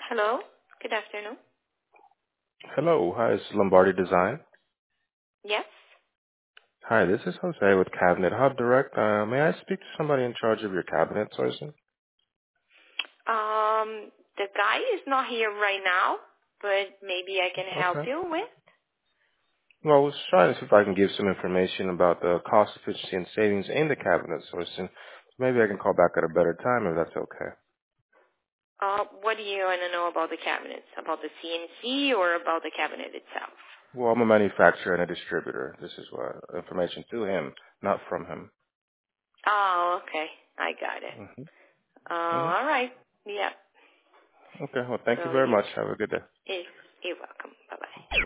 Hello. Good afternoon. Hello. Hi, it's Lombardi Design. Yes. Hi, this is Jose with Cabinet Hub Direct. May I speak to somebody in charge of your cabinet sourcing? The guy is not here right now, but maybe I can help Okay. you with. Well, I was trying to see if I can give some information about the cost efficiency and savings in the cabinet sourcing. Maybe I can call back at a better time if that's okay. What do you want to know about the cabinets? About the CNC or about the cabinet itself? Well, I'm a manufacturer and a distributor. This is what information to him, not from him. Oh, okay. I got it. Mm-hmm. All Mm-hmm. right. Yeah. Okay. Well, thank you So very you, much. Have a good day. you're welcome. Bye bye.